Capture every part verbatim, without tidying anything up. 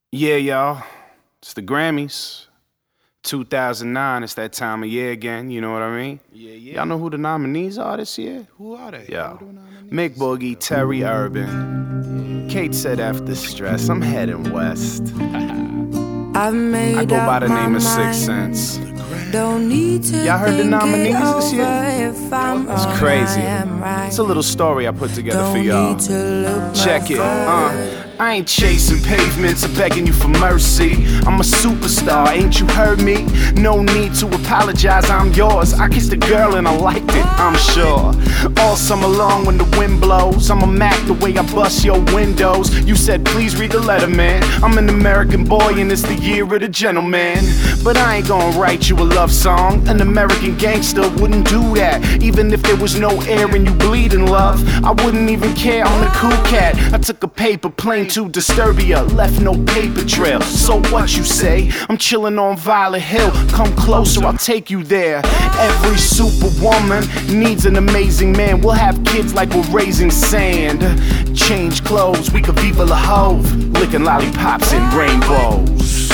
Yeah, y'all. It's the Grammys. two thousand nine, it's that time of year again, you know what I mean? Yeah, yeah. Y'all know who the nominees are this year? Who are they? Yo, Who the nominees? Mick Boogie, Terry Urban. Kate said after stress, I'm heading west. I've made I go by up the name my of Six mind. Sense. Don't need to Y'all heard the think nominees it this year? over. If I'm It's wrong, crazy. I am right. It's a little story I put together Don't for y'all. need to look Check no it, further. uh I ain't chasing pavements or begging you for mercy. I'm a superstar, ain't you heard me? No need to apologize, I'm yours. I kissed a girl and I liked it, I'm sure. All summer long when the wind blows, I'm a Mac the way I bust your windows. You said please read the letter, man. I'm an American boy and it's the year of the gentleman. But I ain't gonna write you a love song. An American gangster wouldn't do that. Even if there was no air and you bleed in love, I wouldn't even care, I'm the cool cat. I took a paper plane to Disturbia, left no paper trail. So what you say? I'm chilling on Violet Hill. Come closer, I'll take you there. Every superwoman needs an amazing man. We'll have kids like we're raising sand. Change clothes, we could viva la hove, licking lollipops and rainbows.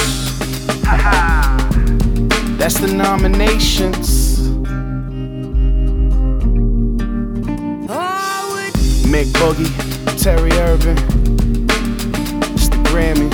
That's the nominations. Mick Boogie, Terry Urban. It's the Grammys.